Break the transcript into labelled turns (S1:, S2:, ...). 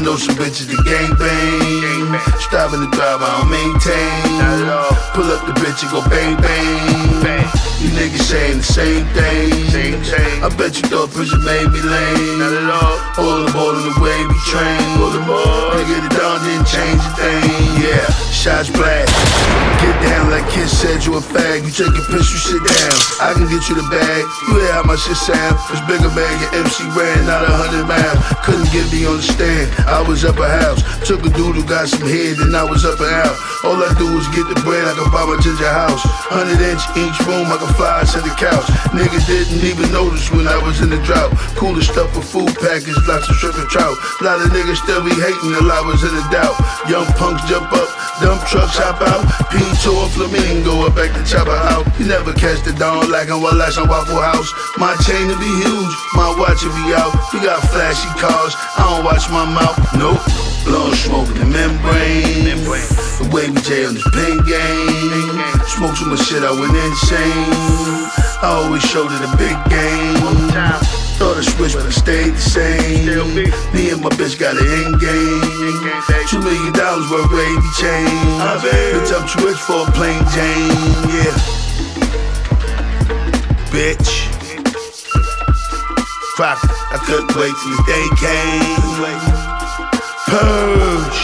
S1: know some bitches that gang bang. Striving to drive, I don't maintain. Pull up the bitch and go bang bang. You niggas saying the same thing. I bet you thought prison made me lame. All aboard on the way we train. Nigga, the dawn didn't change a thing. Yeah, shots blast. Get down like Kiss said, you a fag. You take a piss, you sit down. I can get you the bag. You hear how my shit sound? It's bigger bag and MC ran out 100 miles. Couldn't get me on the stand. I was up a house. Took a dude who got some head, then I was up and out. All I do is get the bread, I can buy my ginger house. 100-inch each room, I can fly to the couch. Niggas didn't even notice when I was in the drought. Cooler stuff for food package, lots of shrimp and trout. A lot of niggas still be hating till I was in the doubt. Young punks jump up, dump trucks hop out. Pinto and Flamingo up back to chopper out. You never catch the dawn like I'm Wallace on Waffle House. My chain to be huge, my watch will be out. You got flashy cars, I don't watch my mouth, nope. Blowing smoke in the membrane. The way we J on this pen game. Smoke too much shit, I went insane. I always showed it a big game. Thought I switched, but I stayed the same. Me and my bitch got an end game. $2 million worth wavy chain. Bitch, I'm too rich for a plain Jane. Yeah, bitch. Fuck, I couldn't wait till the day came. Purge.